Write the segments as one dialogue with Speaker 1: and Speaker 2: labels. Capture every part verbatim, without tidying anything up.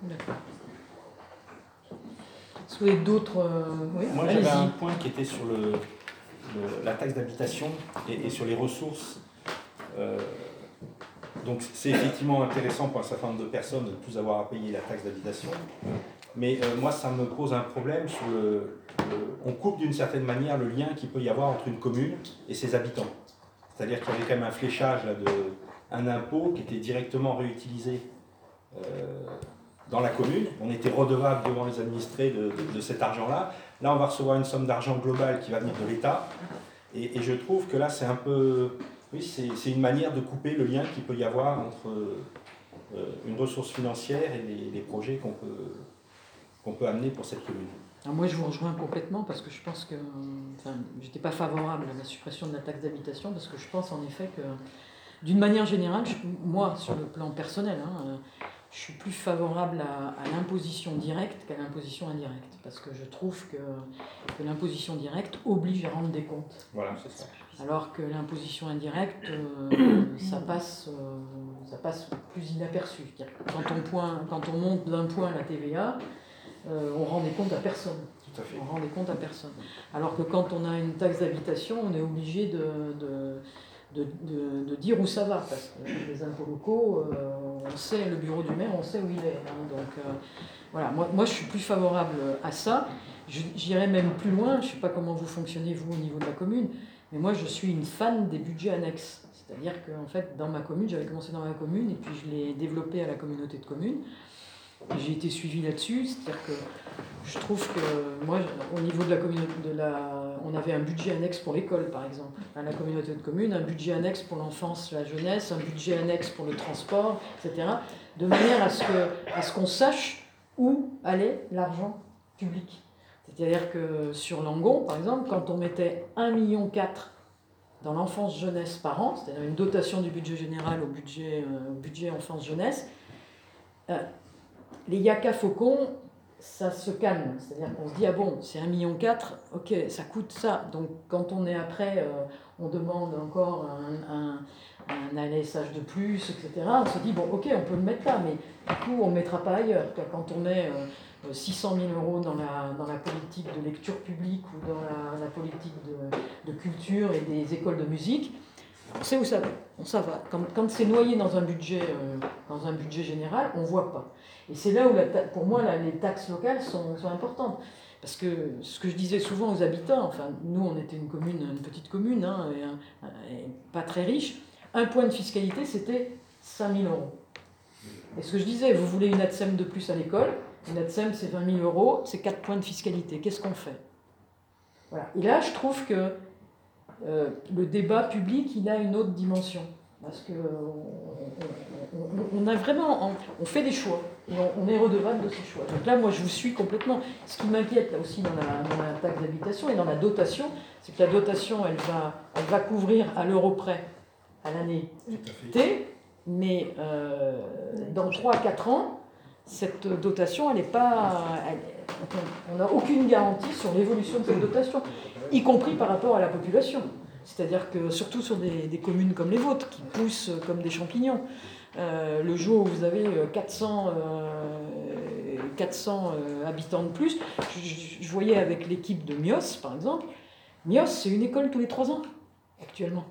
Speaker 1: D'accord. Est-ce que vous avez d'autres... Euh... Oui,
Speaker 2: moi j'avais un point qui était sur le, le, la taxe d'habitation et, et sur les ressources. Euh, donc c'est effectivement intéressant pour un certain nombre de personnes de ne plus avoir à payer la taxe d'habitation. Mais euh, moi ça me pose un problème sur le... le on coupe d'une certaine manière le lien qu'il peut y avoir entre une commune et ses habitants. C'est-à-dire qu'il y avait quand même un fléchage là, de un impôt qui était directement réutilisé euh, dans la commune. On était redevable devant les administrés de, de, de cet argent-là. Là, on va recevoir une somme d'argent globale qui va venir de l'État. Et, et je trouve que là, c'est un peu... Oui, c'est une manière de couper le lien qu'il peut y avoir entre euh, une ressource financière et les, les projets qu'on peut, qu'on peut amener pour cette commune.
Speaker 1: Alors moi, je vous rejoins complètement parce que je pense que... Enfin, je n'étais pas favorable à la suppression de la taxe d'habitation parce que je pense en effet que, d'une manière générale, je, moi, sur le plan personnel, hein, je suis plus favorable à, à l'imposition directe qu'à l'imposition indirecte. Parce que je trouve que, que l'imposition directe oblige à rendre des comptes.
Speaker 2: Voilà, c'est ça.
Speaker 1: Alors que l'imposition indirecte, euh, ça, passe, euh, ça passe plus inaperçu. Quand on, point, quand on monte d'un point la T V A, euh, on rend des comptes à personne.
Speaker 2: Tout à fait.
Speaker 1: On rend des comptes à personne. Alors que quand on a une taxe d'habitation, on est obligé de... de De, de, de dire où ça va, parce que les impôts locaux, euh, on sait, le bureau du maire, on sait où il est. Hein, donc euh, voilà, moi, moi je suis plus favorable à ça. J'irais même plus loin, je ne sais pas comment vous fonctionnez vous au niveau de la commune, mais moi je suis une fan des budgets annexes. C'est-à-dire que en fait, dans ma commune, j'avais commencé dans ma commune et puis je l'ai développé à la communauté de communes. J'ai été suivi là-dessus, c'est-à-dire que je trouve que moi, au niveau de la communauté, de la, on avait un budget annexe pour l'école, par exemple, à la communauté de communes, un budget annexe pour l'enfance, la jeunesse, un budget annexe pour le transport, et cetera, de manière à ce que, à ce qu'on sache où allait l'argent public. C'est-à-dire que sur Langon, par exemple, quand on mettait un virgule quatre million dans l'enfance-jeunesse par an, c'est-à-dire une dotation du budget général au budget, euh, au budget enfance-jeunesse, euh, les yaka faucons, ça se calme. C'est-à-dire qu'on se dit, ah bon, c'est un virgule quatre million, ok, ça coûte ça. Donc quand on est après, euh, on demande encore un, un, un A L S H de plus, et cetera. On se dit, bon, ok, on peut le mettre là, mais du coup, on ne le mettra pas ailleurs. Quand on met euh, six cent mille euros dans la, dans la politique de lecture publique ou dans la, la politique de, de culture et des écoles de musique, on sait où ça va. On ça va. Quand, quand c'est noyé dans un budget, euh, dans un budget général, on ne voit pas. Et c'est là où, la ta- pour moi, la, les taxes locales sont, sont importantes. Parce que ce que je disais souvent aux habitants, enfin, nous, on était une commune, une petite commune, hein, et, et pas très riche, un point de fiscalité, c'était cinq mille euros. Et ce que je disais, vous voulez une A T S E M de plus à l'école, une A T S E M, c'est vingt mille euros, c'est quatre points de fiscalité. Qu'est-ce qu'on fait? Voilà. Et là, je trouve que Euh, le débat public, il a une autre dimension. Parce qu'on on, on a vraiment, on fait des choix, et on, on est redevable de ces choix. Donc là, moi, je vous suis complètement. Ce qui m'inquiète là aussi dans la, dans la taxe d'habitation et dans la dotation, c'est que la dotation, elle va, elle va couvrir à l'euro près à l'année T, mais euh, dans trois à quatre ans, cette dotation, elle n'est pas... Elle, on n'a aucune garantie sur l'évolution de cette dotation, y compris par rapport à la population. C'est-à-dire que, surtout sur des, des communes comme les vôtres, qui poussent comme des champignons, euh, le jour où vous avez quatre cents, euh, quatre cents euh, habitants de plus, je, je voyais avec l'équipe de Mios, par exemple, Mios, c'est une école tous les trois ans, actuellement.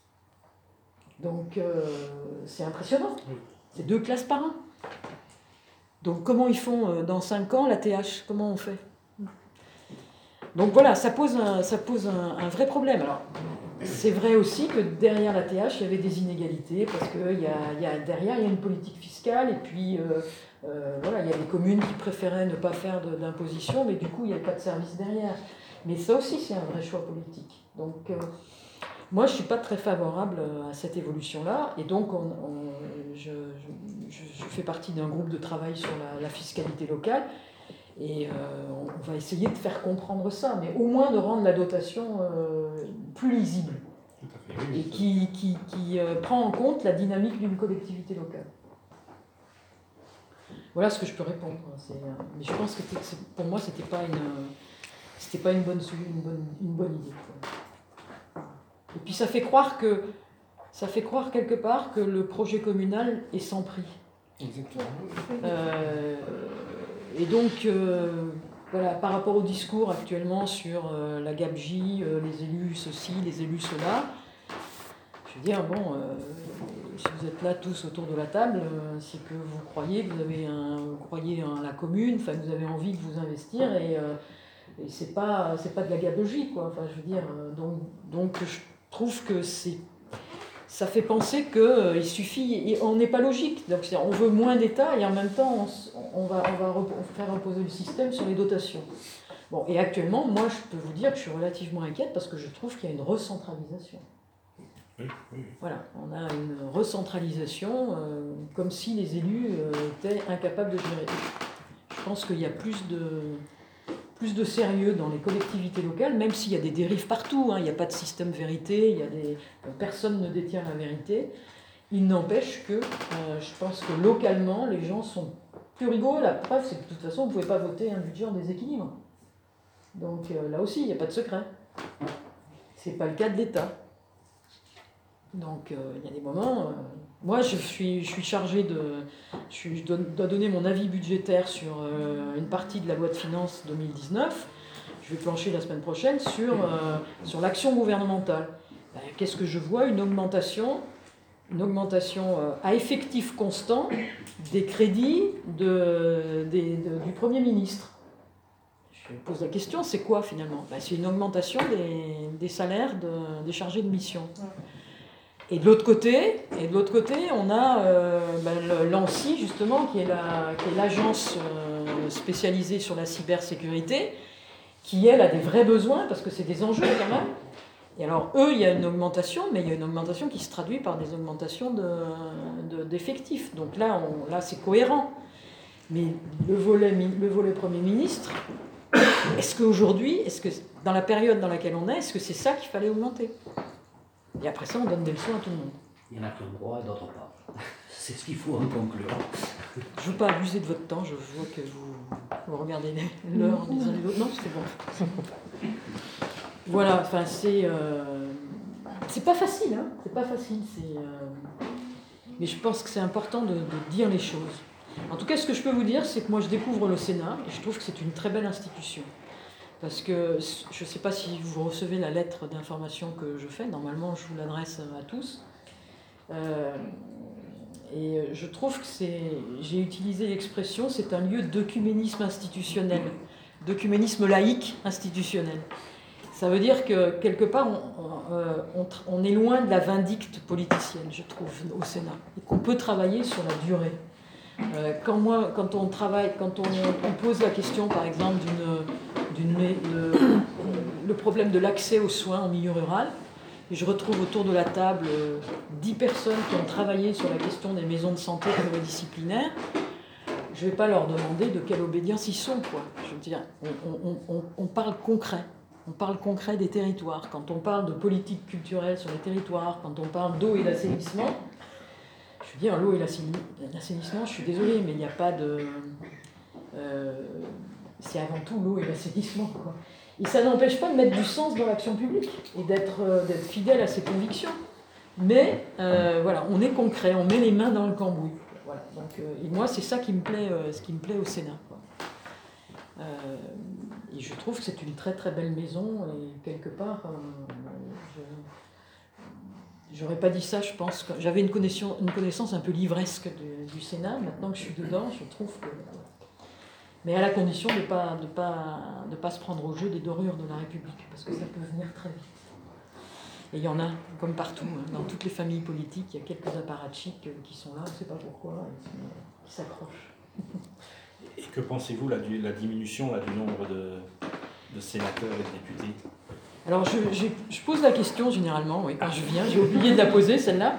Speaker 1: Donc, euh, c'est impressionnant. C'est deux classes par an. Donc comment ils font dans cinq ans la T H? Comment on fait? Donc voilà, ça pose un, ça pose un, un vrai problème. Alors, c'est vrai aussi que derrière la T H, il y avait des inégalités, parce que y a, y a, derrière, il y a une politique fiscale, et puis euh, euh, voilà, il y a des communes qui préféraient ne pas faire d'imposition, mais du coup, il n'y a pas de service derrière. Mais ça aussi, c'est un vrai choix politique. Donc, euh, moi, je ne suis pas très favorable à cette évolution-là, et donc on, on, je, je, je fais partie d'un groupe de travail sur la, la fiscalité locale, et euh, on va essayer de faire comprendre ça, mais au moins de rendre la dotation euh, plus lisible,
Speaker 2: Tout à fait, oui,
Speaker 1: et qui, qui, qui euh, prend en compte la dynamique d'une collectivité locale. Voilà ce que je peux répondre. Mais je pense que pour moi, c'était pas une, c'était pas une bonne, une bonne, une bonne idée, quoi. Et puis ça fait croire que, ça fait croire quelque part que le projet communal est sans prix.
Speaker 2: Exactement.
Speaker 1: Euh, et donc, euh, voilà, par rapport au discours actuellement sur euh, la gabegie, euh, les élus ceci, les élus cela, je veux dire, bon, euh, si vous êtes là tous autour de la table, euh, c'est que vous croyez, vous avez un, vous croyez en la commune, enfin, vous avez envie de vous investir, et, euh, et c'est pas, c'est pas de la gabegie, quoi. Enfin, je veux dire, euh, donc, donc je trouve que c'est, ça fait penser qu'il euh, suffit, et on n'est pas logique. Donc, on veut moins d'État et en même temps, on, on va, on va rep- faire reposer le système sur les dotations. Bon, et actuellement, moi, je peux vous dire que je suis relativement inquiète parce que je trouve qu'il y a une recentralisation.
Speaker 2: Oui, oui.
Speaker 1: Voilà, on a une recentralisation, euh, comme si les élus euh, étaient incapables de gérer. Je pense qu'il y a plus de, plus de sérieux dans les collectivités locales, même s'il y a des dérives partout, hein, il n'y a pas de système vérité, il y a des, personne ne détient la vérité. Il n'empêche que euh, je pense que localement, les gens sont plus rigoureux. La preuve, c'est que de toute façon, vous ne pouvez pas voter un budget en déséquilibre. Donc euh, là aussi, il n'y a pas de secret. Ce n'est pas le cas de l'État. Donc euh, il y a des moments, euh, moi je suis, je suis chargée de, je, suis, je dois, dois donner mon avis budgétaire sur euh, une partie de la loi de finances deux mille dix-neuf, je vais plancher la semaine prochaine sur, euh, sur l'action gouvernementale. Ben, qu'est-ce que je vois? Une augmentation, une augmentation euh, à effectif constant des crédits de, des, de, du Premier ministre. Je pose la question, c'est quoi finalement? Ben, c'est une augmentation des, des salaires de, des chargés de mission. Et de l'autre côté, et de l'autre côté, on a euh, ben, l'ANSSI, justement, qui est l'agence euh, spécialisée sur la cybersécurité, qui, elle, a des vrais besoins, parce que c'est des enjeux quand même. Et alors, eux, il y a une augmentation, mais il y a une augmentation qui se traduit par des augmentations d'effectifs. De, de, Donc là, on, là c'est cohérent. Mais le volet, le volet Premier ministre, est-ce qu'aujourd'hui, est-ce que dans la période dans laquelle on est, est-ce que c'est ça qu'il fallait augmenter? Et après ça, on donne des leçons à tout le monde.
Speaker 3: Il y en a qui ont droit et d'autres pas. C'est ce qu'il faut en conclure.
Speaker 1: Je ne veux pas abuser de votre temps, je vois que vous, vous regardez l'heure les uns les autres. Non, c'est bon. Voilà, enfin, c'est. Euh, c'est pas facile, hein. C'est pas facile. C'est, euh, mais je pense que c'est important de, de dire les choses. En tout cas, ce que je peux vous dire, c'est que moi, je découvre le Sénat et je trouve que c'est une très belle institution. Parce que je ne sais pas si vous recevez la lettre d'information que je fais, normalement je vous l'adresse à tous. Euh, et je trouve que c'est, j'ai utilisé l'expression, c'est un lieu d'œcuménisme institutionnel, d'œcuménisme laïque institutionnel. Ça veut dire que quelque part on, on, on est loin de la vindicte politicienne, je trouve, au Sénat, et qu'on peut travailler sur la durée. Euh, quand, moi, quand on travaille, quand on, on pose la question par exemple d'une Le, le problème de l'accès aux soins en milieu rural. Et je retrouve autour de la table dix personnes qui ont travaillé sur la question des maisons de santé pluridisciplinaires. Je ne vais pas leur demander de quelle obédience ils sont, quoi. Je veux dire, on, on, on, on parle concret. On parle concret des territoires. Quand on parle de politique culturelle sur les territoires, quand on parle d'eau et d'assainissement, je veux dire, l'eau et l'assainissement, je suis désolée, mais il n'y a pas de... Euh, c'est avant tout l'eau et l'assainissement, quoi. Et ça n'empêche pas de mettre du sens dans l'action publique et d'être euh, d'être fidèle à ses convictions. Mais euh, voilà, on est concret, on met les mains dans le cambouis. Voilà. Donc, euh, et moi, c'est ça qui me plaît, euh, ce qui me plaît au Sénat, quoi. Euh, et je trouve que c'est une très très belle maison et quelque part, euh, je j'aurais pas dit ça, je pense. Que j'avais une connaissance, une connaissance un peu livresque du, du Sénat. Maintenant que je suis dedans, je trouve que... Mais à la condition de ne pas, de pas, de pas se prendre au jeu des dorures de la République, parce que ça peut venir très vite. Et il y en a, comme partout, hein, dans toutes les familles politiques, il y a quelques apparatchiks qui sont là, on ne sait pas pourquoi, qui s'accrochent.
Speaker 2: Et que pensez-vous là, de la diminution là, du nombre de, de sénateurs et de députés?
Speaker 1: Alors je, je, je pose la question généralement, oui, quand je viens, j'ai oublié de la poser celle-là.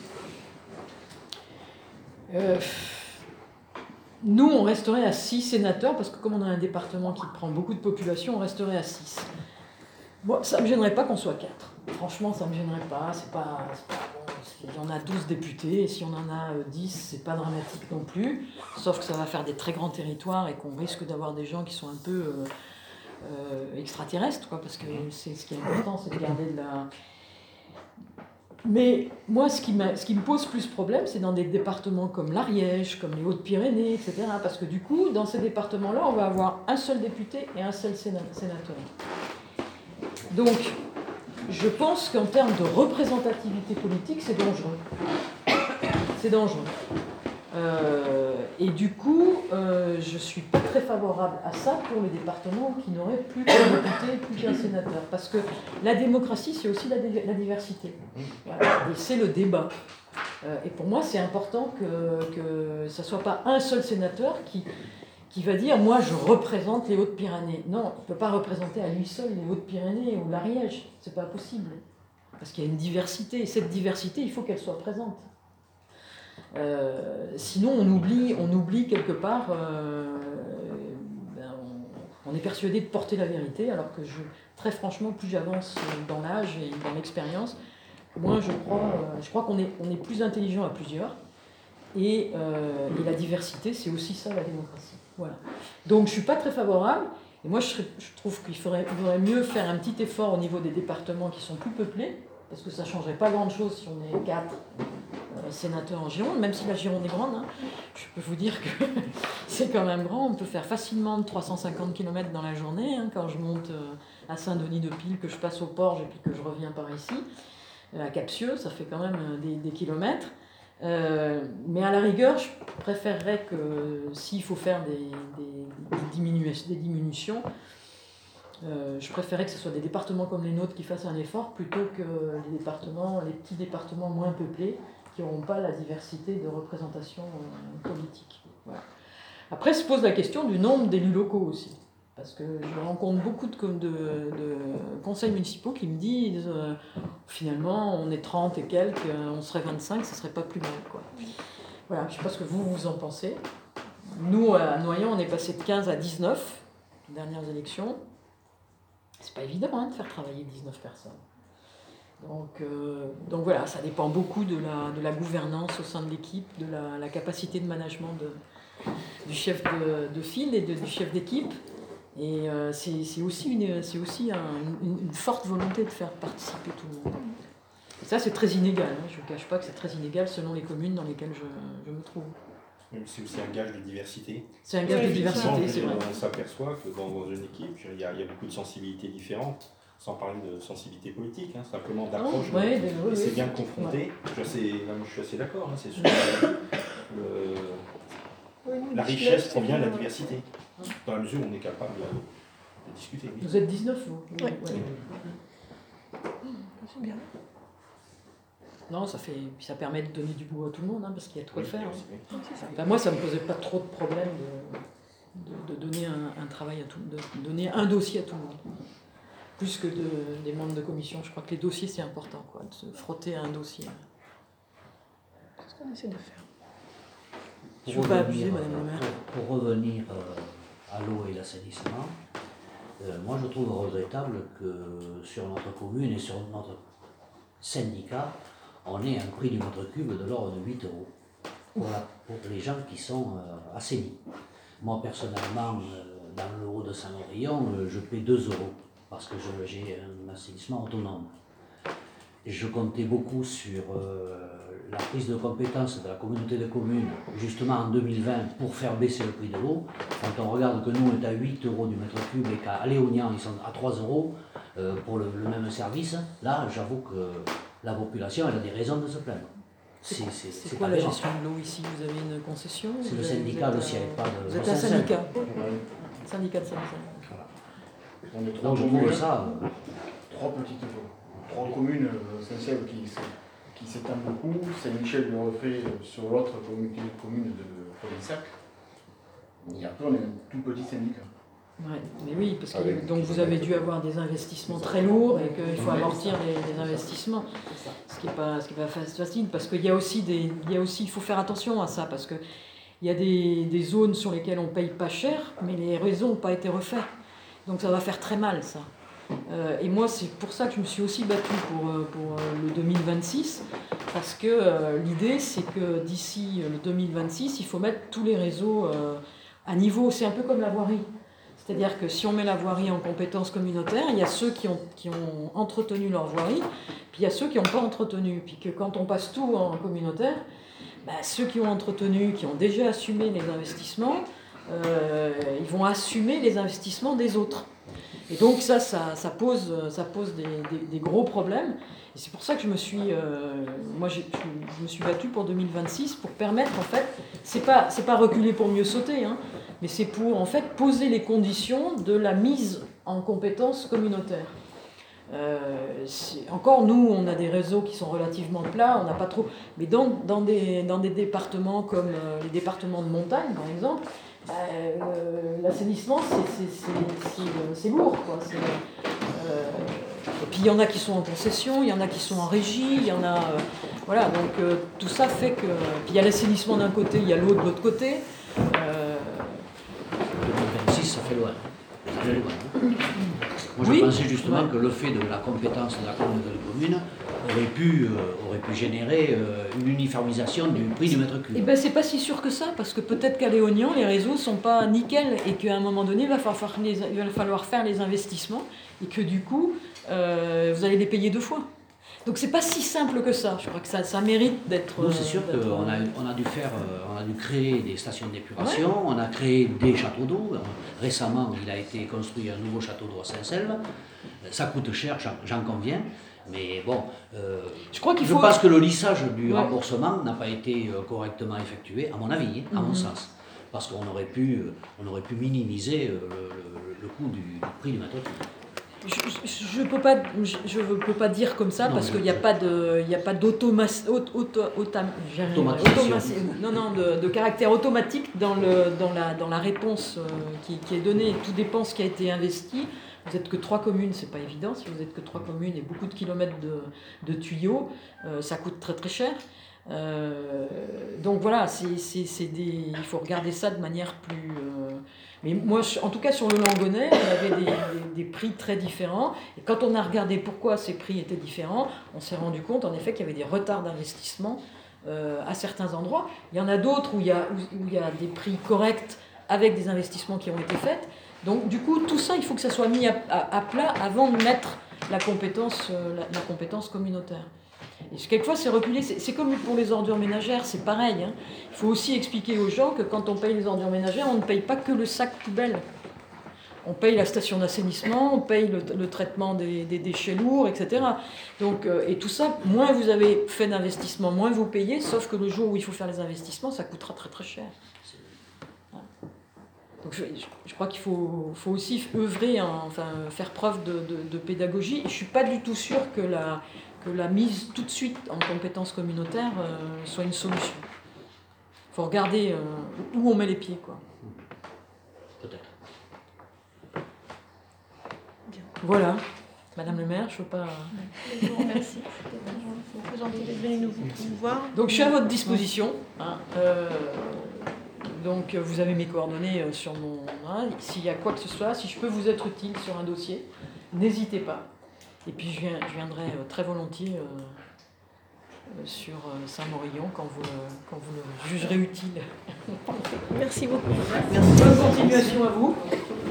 Speaker 1: Euh, Nous, on resterait à six sénateurs, parce que comme on a un département qui prend beaucoup de population, on resterait à six. Moi, ça ne me gênerait pas qu'on soit quatre. Franchement, ça ne me gênerait pas. C'est pas, c'est pas bon. Il y en a douze députés, et si on en a dix, c'est pas dramatique non plus. Sauf que ça va faire des très grands territoires et qu'on risque d'avoir des gens qui sont un peu euh, euh, extraterrestres, quoi, parce que c'est, ce qui est important, c'est de garder de la... Mais moi, ce qui, ce qui me pose plus problème, c'est dans des départements comme l'Ariège, comme les Hautes-Pyrénées, et cetera. Parce que du coup, dans ces départements-là, on va avoir un seul député et un seul sénateur. Donc, je pense qu'en termes de représentativité politique, c'est dangereux. C'est dangereux. Euh, et du coup, euh, je ne suis pas très favorable à ça pour les départements qui n'auraient plus qu'un député, plus qu'un sénateur. Parce que la démocratie, c'est aussi la, la diversité. Voilà. Et c'est le débat. Euh, et pour moi, c'est important que, que ça ne soit pas un seul sénateur qui, qui va dire « moi, je représente les Hautes-Pyrénées ». Non, il ne peut pas représenter à lui seul les Hautes-Pyrénées ou l'Ariège. Ce n'est pas possible. Parce qu'il y a une diversité. Et cette diversité, il faut qu'elle soit présente. Euh, sinon, on oublie, on oublie quelque part, euh, ben on, on est persuadé de porter la vérité, alors que je, très franchement, plus j'avance dans l'âge et dans l'expérience, moins je crois, euh, je crois qu'on est, on est plus intelligent à plusieurs. Et, euh, et la diversité, c'est aussi ça, la démocratie. Voilà. Donc, je ne suis pas très favorable. Et moi, je, serais, je trouve qu'il faudrait, il faudrait mieux faire un petit effort au niveau des départements qui sont plus peuplés, parce que ça ne changerait pas grand-chose si on est quatre euh, sénateurs en Gironde, même si la Gironde est grande. Hein, je peux vous dire que c'est quand même grand. On peut faire facilement trois cent cinquante kilomètres dans la journée. Hein, quand je monte euh, à Saint-Denis-de-Pile, que je passe au Porge et puis que je reviens par ici, euh, à Capsieux, ça fait quand même euh, des, des kilomètres. Euh, mais à la rigueur, je préférerais que s'il faut faire des, des, des, diminu- des diminutions, Euh, je préférais que ce soit des départements comme les nôtres qui fassent un effort plutôt que les départements, les petits départements moins peuplés qui n'auront pas la diversité de représentation euh, politique. Voilà. Après se pose la question du nombre d'élus locaux aussi. Parce que je rencontre beaucoup de, de, de conseils municipaux qui me disent euh, finalement on est trente et quelques, on serait vingt-cinq, ce serait pas plus mal, quoi. Voilà, je ne sais pas ce que vous, vous en pensez. Nous, à Noyon, on est passé de quinze à dix-neuf, les dernières élections. C'est pas évident hein, de faire travailler dix-neuf personnes. Donc, euh, donc voilà, ça dépend beaucoup de la, de la gouvernance au sein de l'équipe, de la, la capacité de management de, du chef de, de file et de, du chef d'équipe. Et euh, c'est, c'est aussi, une, c'est aussi un, une, une forte volonté de faire participer tout le monde. Et ça, c'est très inégal. Hein, je ne vous cache pas que c'est très inégal selon les communes dans lesquelles je, je me trouve.
Speaker 2: C'est aussi un gage de diversité.
Speaker 1: C'est un gage
Speaker 2: oui,
Speaker 1: de diversité, c'est vrai.
Speaker 2: On s'aperçoit que dans, dans une équipe, il y, a, il y a beaucoup de sensibilités différentes, sans parler de sensibilité politique, hein, simplement d'approche.
Speaker 1: Oh, ouais,
Speaker 2: et
Speaker 1: oui,
Speaker 2: c'est
Speaker 1: oui.
Speaker 2: bien confronté. Ouais. Je, assez, là, moi, je suis assez d'accord. Hein, c'est sûr. le, oui, la richesse provient de la diversité, dans la mesure où on est capable de, de discuter. Oui.
Speaker 1: Vous êtes dix-neuf, vous
Speaker 4: Oui. Ouais.
Speaker 2: Oui.
Speaker 4: C'est bien.
Speaker 1: Non, ça, fait, ça permet de donner du boulot à tout le monde, hein, parce qu'il y a de quoi
Speaker 2: oui,
Speaker 1: faire.
Speaker 2: Oui.
Speaker 1: Hein. Enfin, moi, ça ne me posait pas trop de problème de, de, de donner un, un travail à tout, de donner un dossier à tout le monde. Plus que de, des membres de commission. Je crois que les dossiers, c'est important, quoi, de se frotter à un dossier.
Speaker 4: C'est ce qu'on essaie de faire.
Speaker 1: Je ne veux pas abuser, Madame la maire.
Speaker 3: Pour, pour revenir euh, à l'eau et l'assainissement, euh, moi je trouve regrettable que sur notre commune et sur notre syndicat, on ait un prix du mètre cube de l'ordre de huit euros pour, la, pour les gens qui sont euh, assainis. Moi personnellement, euh, dans le haut de Saint-Laurion, euh, je paie deux euros parce que je, j'ai un assainissement autonome. Je comptais beaucoup sur euh, la prise de compétence de la communauté de communes, justement en deux mille vingt, pour faire baisser le prix de l'eau. Quand on regarde que nous, on est à huit euros du mètre cube et qu'à Léognan, ils sont à trois euros euh, pour le, le même service, là, j'avoue que la population, elle a des raisons de se plaindre.
Speaker 1: C'est, c'est, c'est, c'est
Speaker 3: c'est
Speaker 1: quoi la
Speaker 3: aberrant.
Speaker 1: gestion de l'eau ici? Vous avez une concession?
Speaker 3: C'est
Speaker 1: vous
Speaker 3: le
Speaker 1: avez,
Speaker 3: syndicat,
Speaker 1: vous
Speaker 3: le
Speaker 1: êtes,
Speaker 3: s'il n'y avait pas de...
Speaker 1: Vous êtes un syndicat? Syndicat de Saint-Lazare.
Speaker 3: Voilà.
Speaker 5: On est trois
Speaker 3: Donc je
Speaker 5: communes,
Speaker 3: trouve ça... Euh,
Speaker 5: trois petites trois communes euh, Saint-Sèvres qui, qui s'étendent beaucoup, Saint-Michel-de-Refait sur l'autre communauté de communes de Polignac. Et après on est un tout petit syndicat.
Speaker 1: Ouais, mais oui, parce que
Speaker 5: Avec
Speaker 1: donc vous avez dû avoir des investissements très lourds et qu'il faut amortir les, les investissements, ce qui n'est pas, ce qui est pas facile, parce qu'il y a aussi des, il y a aussi, il faut faire attention à ça, parce que il y a des, des zones sur lesquelles on paye pas cher, mais les réseaux n'ont pas été refaits, donc ça va faire très mal ça. Euh, et moi c'est pour ça que je me suis aussi battue pour, pour le deux mille vingt-six, parce que euh, l'idée c'est que d'ici le deux mille vingt-six, il faut mettre tous les réseaux euh, à niveau, c'est un peu comme la voirie. C'est-à-dire que si on met la voirie en compétence communautaire, il y a ceux qui ont, qui ont entretenu leur voirie, puis il y a ceux qui n'ont pas entretenu. Puis que quand on passe tout en communautaire, bah, ceux qui ont entretenu, qui ont déjà assumé les investissements, euh, ils vont assumer les investissements des autres. Et donc ça, ça, ça pose, ça pose des, des, des gros problèmes. Et c'est pour ça que je me suis, euh, moi j'ai, je me suis battue pour deux mille vingt-six pour permettre, en fait, c'est pas, c'est pas reculer pour mieux sauter, hein, mais c'est pour en fait poser les conditions de la mise en compétences communautaires. Euh, encore nous, on a des réseaux qui sont relativement plats, on n'a pas trop, mais dans, dans, des, dans des départements comme euh, les départements de montagne, par exemple, bah, euh, l'assainissement, c'est, c'est, c'est, c'est, c'est lourd, quoi. C'est, euh, et puis il y en a qui sont en concession, il y en a qui sont en régie, il y en a... Euh, voilà, donc euh, tout ça fait que... Puis il y a l'assainissement d'un côté, il y a l'eau de l'autre côté. Euh...
Speaker 3: deux mille vingt-six, ça fait loin. Ça fait loin. Hein. Moi, je
Speaker 1: oui,
Speaker 3: pensais justement
Speaker 1: ouais.
Speaker 3: que le fait de la compétence de la communauté de communes aurait pu, euh, aurait pu générer euh, une uniformisation du prix du mètre cube.
Speaker 1: Eh bien, c'est pas si sûr que ça, parce que peut-être qu'à Léognan, les réseaux sont pas nickel, et qu'à un moment donné, il va falloir, les, il va falloir faire les investissements, et que du coup, euh, vous allez les payer deux fois. Donc c'est pas si simple que ça. Je crois que ça, ça mérite d'être...
Speaker 3: Nous, c'est sûr
Speaker 1: d'être...
Speaker 3: qu'on a, on a dû faire, on a dû créer des stations d'épuration, ouais. On a créé des châteaux d'eau. Récemment, il a été construit un nouveau château d'eau à Saint-Selve. Ça coûte cher, j'en conviens. Mais bon, euh, je crois qu'il faut... Je pense que le lissage du ouais. remboursement n'a pas été correctement effectué, à mon avis, à mm-hmm. mon sens. Parce qu'on aurait pu, on aurait pu minimiser le, le, le coût du, du prix du mètre cube.
Speaker 1: Je ne peux pas, je, je peux pas dire comme ça non, parce qu'il n'y a pas de, il y a pas d'automatisation, auto, auto, non, non, de, de caractère automatique dans, le, dans, la, dans la réponse qui, qui est donnée. Tout dépend ce qui a été investi. Vous n'êtes que trois communes, c'est pas évident. Si vous êtes que trois communes et beaucoup de kilomètres de, de tuyaux, euh, ça coûte très très cher. Euh, donc voilà, c'est, c'est, c'est des, il faut regarder ça de manière plus... Euh, mais moi, en tout cas sur le Langonnet, on avait des, des, des prix très différents. Et quand on a regardé pourquoi ces prix étaient différents, on s'est rendu compte en effet qu'il y avait des retards d'investissement euh, à certains endroits. Il y en a d'autres où il y a, où, où il y a des prix corrects avec des investissements qui ont été faits. Donc du coup, tout ça, il faut que ça soit mis à, à, à plat avant de mettre la compétence, euh, la, la compétence communautaire. Et quelquefois, c'est reculé. C'est, c'est comme pour les ordures ménagères, c'est pareil. Hein. Il faut aussi expliquer aux gens que quand on paye les ordures ménagères, on ne paye pas que le sac poubelle. On paye la station d'assainissement, on paye le, le traitement des, des déchets lourds, et cetera. Donc, euh, et tout ça, moins vous avez fait d'investissement, moins vous payez, sauf que le jour où il faut faire les investissements, ça coûtera très très cher. Donc je, je crois qu'il faut, faut aussi œuvrer, hein, enfin, faire preuve de, de, de pédagogie. Et je ne suis pas du tout sûre que la, que la mise tout de suite en compétences communautaires euh, soit une solution. Il faut regarder euh, où on met les pieds, quoi.
Speaker 3: Peut-être.
Speaker 4: Bien.
Speaker 1: Voilà. Madame le maire, je ne veux pas...
Speaker 4: Je vous remercie. C'était très gentil d'être venu nous voir.
Speaker 1: Donc je suis à votre disposition. Hein, euh, Donc vous avez mes coordonnées sur mon... Hein, s'il y a quoi que ce soit, si je peux vous être utile sur un dossier, n'hésitez pas. Et puis je, viens, je viendrai très volontiers euh, sur Saint-Morillon quand vous, quand vous le jugerez utile.
Speaker 4: Merci beaucoup.
Speaker 1: Merci. Bonne continuation à vous.